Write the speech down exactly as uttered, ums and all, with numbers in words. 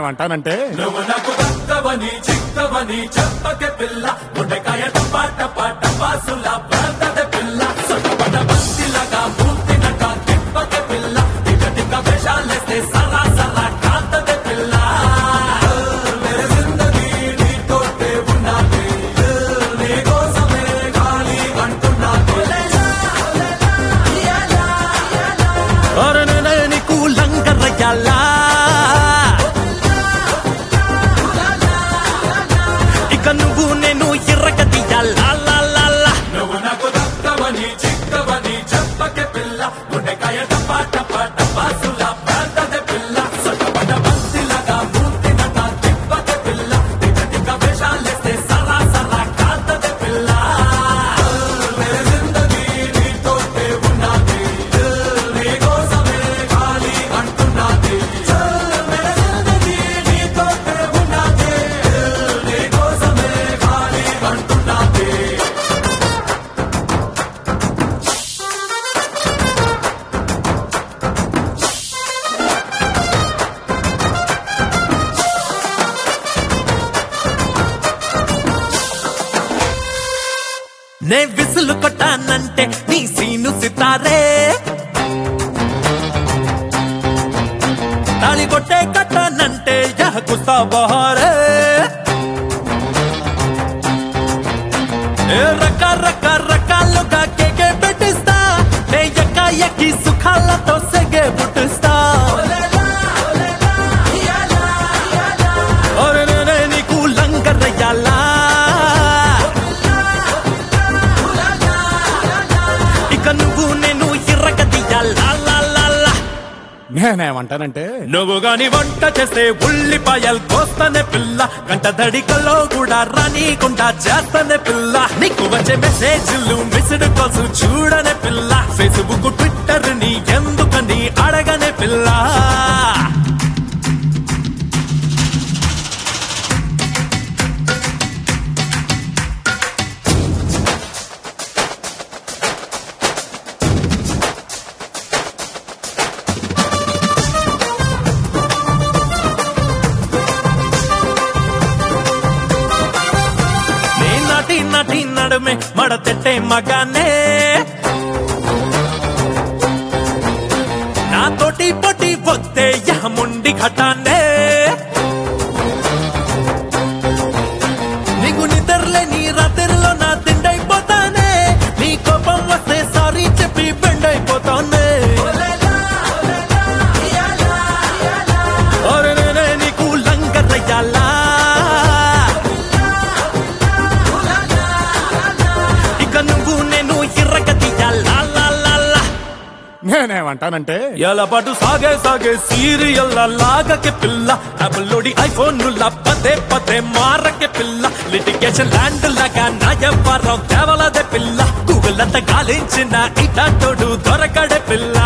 నేనేమంటానంటే నువ్వు నాకు దక్కవని చిక్కవని చెప్పకే పిల్ల గుండెకాయ టపా టపా టపాసుల ప్రాంతద పిల్ల సొట్టపడ బంతిలాగా మూర్తినట తిప్పకే పిల్ల టిక టిక వేషాలేస్తే సరా సరా కాంతద పిల్ల మేరే జిందగీ నీతోటే ఉన్నది నీ కోసమే గాలి అంటున్నది అరే నీకు లంగరయ్యాలా ఇక నువ్వు నేను ఎర్రగదియాలా నువ్వు నాకు దక్కవని చిక్కవని చెప్పకే పిల్ల గుండెకాయ టపా టపా టపాసుల ప్రాంతద పిల్ల సొట్టపడ బంతిలాగా మూర్తినట తిప్పకే పిల్ల టిక టిక వేషాలేస్తే సరా సరా కాంతద పిల్ల మేరే జిందగీ నీతోటే ఉన్నది నీ కోసమే గాలి అంటున్నది మేరే జిందగీ నీతోటే ఉన్నది నీ కోసమే గాలి అంటున్నది నే విసులు కొట్టానంటే నీ సీను సితారే తాళి కొట్టే కట్టానంటే యహకుస్తా బహారే ఏ రక రక రకాలుగా కేకే పెట్టిస్తా నే ఎక్క ఎక్కి సుఖాలతో సెగే పుట్టిస్తా ఒరే నేనే నీకు లంగరయ్యాలా ఇక నువ్వు నేను ఎర్రగదియాలా నేనేమంటానంటే నువ్వు గాని వంట చేస్తే ఉల్లిపాయలు కోస్తానే పిల్ల గంట దడికల్లో కూడా రానీకుండా చేస్తానే పిల్ల నీకు వచ్చే మెసేజ్లు మిస్డ్ కాల్స్ చూడనే పిల్ల ఫేస్బుక్ ట్విట్టర్ ని ఎందుకని అడగనే పిల్ల నే నాటి నాటి నడుమే మడతెట్టే మగానే నాతోటి పొట్టి పొత్తే యహముండి ఘటానే నీకు నిద్రలే నీ రాత్రిలో నా తిండైపోతానే నీ కోపం వస్తే సారీ చెప్పి బెండైపోతానే ఒరే నేనే నీకు లంగరయ్యాలా ఇక నువ్వు నేను ఎర్రగదియాలా నేనేమంటానంటే ఎలా పాటు సాగే సాగే సీరియల్ లాగకే పిల్ల డబ్బులోడి ఐఫోన్ పదే పదే మారకే పిల్ల లిటిగేషన్ ల్యాండ్ లాగా నా వ్యవహారం తేవలదే పిల్ల గూగుల్ అంతా గాలించిన ఇటాటోడు దొరకడే పిల్ల